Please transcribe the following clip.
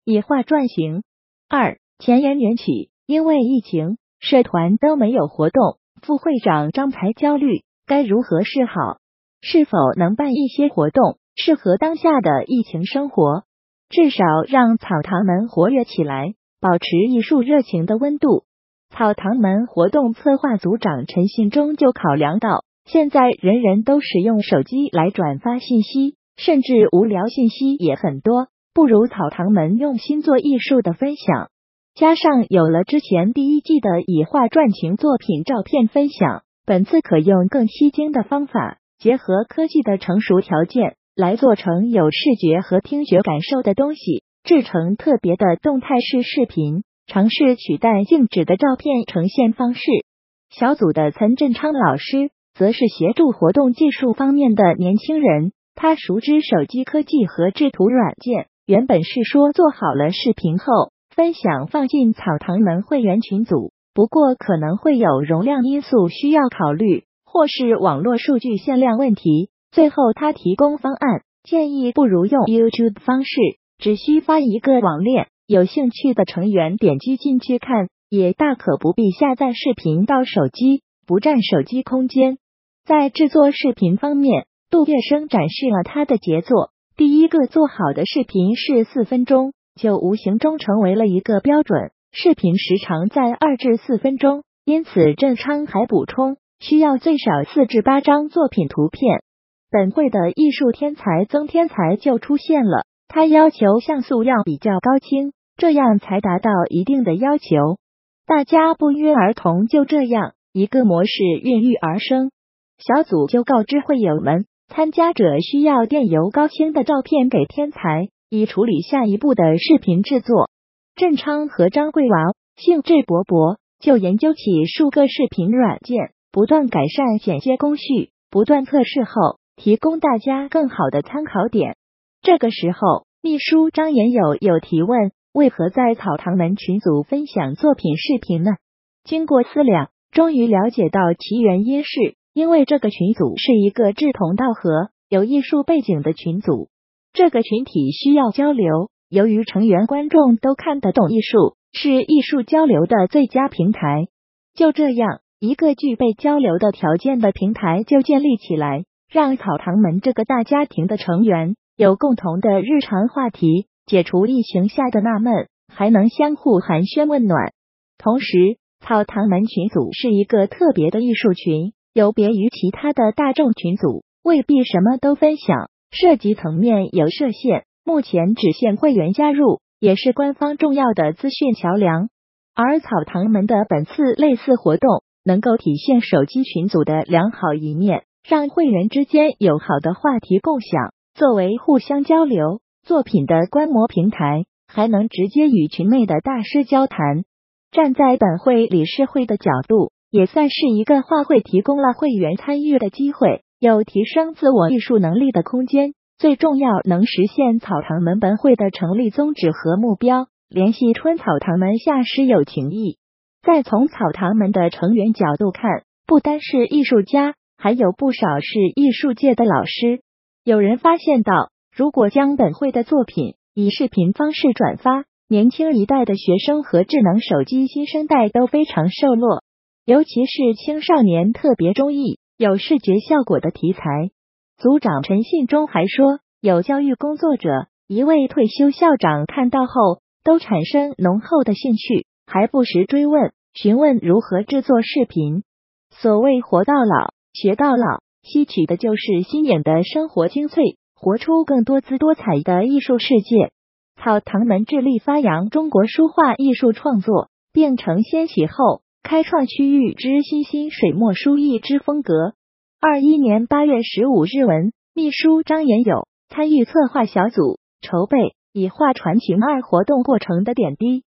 以画转型。2. 前言缘起，因为疫情，社团都没有活动，副会长张才焦虑，该如何是好？是否能办一些活动，适合当下的疫情生活？至少让草堂门活跃起来，保持艺术热情的温度。草堂门活动策划组长陈信忠就考量到，现在人人都使用手机来转发信息，甚至无聊信息也很多，不如草堂门用心做艺术的分享。加上有了之前第1季的以画传情作品照片分享，本次可用更吸睛的方法，结合科技的成熟条件，来做成有视觉和听觉感受的东西，制成特别的动态式视频，尝试取代静止的照片呈现方式。小组的岑振昌老师则是协助活动技术方面的年轻人，他熟知手机科技和制图软件，原本是说做好了视频后分享放进草堂门会员群组，不过可能会有容量因素需要考虑，或是网络数据限量问题，最后他提供方案，建议不如用 YouTube 方式，只需发一个网链，有兴趣的成员点击进去看，也大可不必下载视频到手机，不占手机空间。在制作视频方面，杜月笙展示了他的杰作，第一个做好的视频是4分钟，就无形中成为了一个标准，视频时长在2至4分钟，因此振昌还补充，需要最少4至8张作品图片。本会的艺术天才曾天才就出现了，他要求像素要比较高清，这样才达到一定的要求。大家不约而同就这样一个模式孕育而生。小组就告知会友们，参加者需要电邮高清的照片给天才，以处理下一步的视频制作。振昌和张桂娃兴致勃勃，就研究起数个视频软件，不断改善剪接工序，不断测试后提供大家更好的参考点。这个时候，秘书张延友有提问，为何在草堂门群组分享作品视频呢？经过思量，终于了解到其原因是因为这个群组是一个志同道合、有艺术背景的群组，这个群体需要交流，由于成员观众都看得懂艺术，是艺术交流的最佳平台。就这样，一个具备交流的条件的平台就建立起来，让草堂门这个大家庭的成员有共同的日常话题，解除疫情下的纳闷，还能相互寒暄问暖。同时，草堂门群组是一个特别的艺术群，有别于其他的大众群组，未必什么都分享，涉及层面有设限，目前只限会员加入，也是官方重要的资讯桥梁。而草堂门的本次类似活动，能够体现手机群组的良好一面，让会员之间有好的话题共享，作为互相交流作品的观摩平台，还能直接与群内的大师交谈。站在本会理事会的角度，也算是一个画会提供了会员参与的机会，有提升自我艺术能力的空间，最重要能实现草堂门本会的成立宗旨和目标，联系春草堂门下师友情谊。再从草堂门的成员角度看，不单是艺术家，还有不少是艺术界的老师。有人发现到，如果将本会的作品以视频方式转发，年轻一代的学生和智能手机新生代都非常受落，尤其是青少年特别中意有视觉效果的题材。组长陈信忠还说，有教育工作者，一位退休校长看到后都产生浓厚的兴趣，还不时追问询问如何制作视频。所谓活到老学到老，吸取的就是新颖的生活精粹，活出更多姿多彩的艺术世界。草堂门致力发扬中国书画艺术创作，并承先启后，开创区域之新兴水墨书艺之风格。21年8月15日文，秘书张延友参与策划小组筹备以画传情2活动过程的点滴。